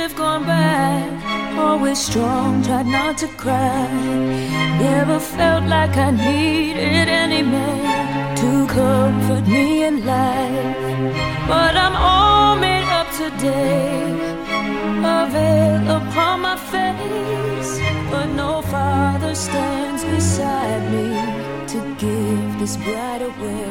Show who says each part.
Speaker 1: have gone bad. Always strong, tried not to cry. Never felt like I needed any man to comfort me in life. But I'm all made up today, a veil upon my face. But no father stands beside me to give this bride away.